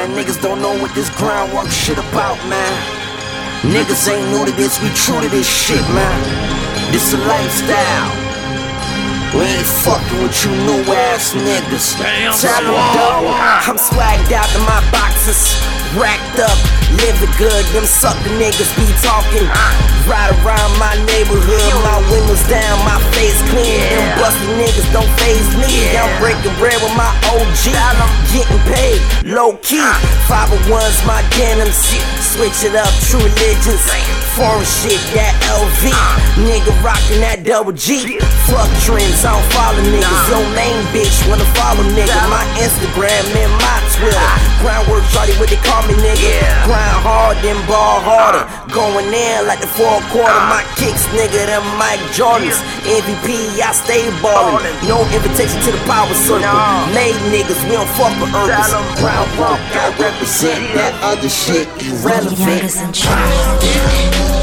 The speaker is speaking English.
Why niggas don't know what this groundwork shit about, man? Niggas ain't new to this, we true to this shit, man. This a lifestyle. We ain't fucking with you new ass niggas. Tell them double. I'm swagged out in my boxes, racked up, living good. Them sucker niggas be talking. Ride around my neighborhood, my windows down, my face clean. Them busted niggas don't faze me. I'm breaking bread with my OG. Getting paid, low key. 501's my denims. Switch it up, true religions. Foreign shit, that LV. Nigga rockin' that double G. Fuck trends, I don't follow niggas. Your main bitch wanna follow nigga. My Instagram and my Twitter. Groundwork shawty, what they call me nigga. Grind hard, then ball harder. Going in like the fourth quarter. My kicks, nigga, them Mike Jordans. MVP, I stay ballin'. No invitation to the power circle. Made niggas, we don't fuck with Urcus. Groundwork, I represent that other shit irrelevant.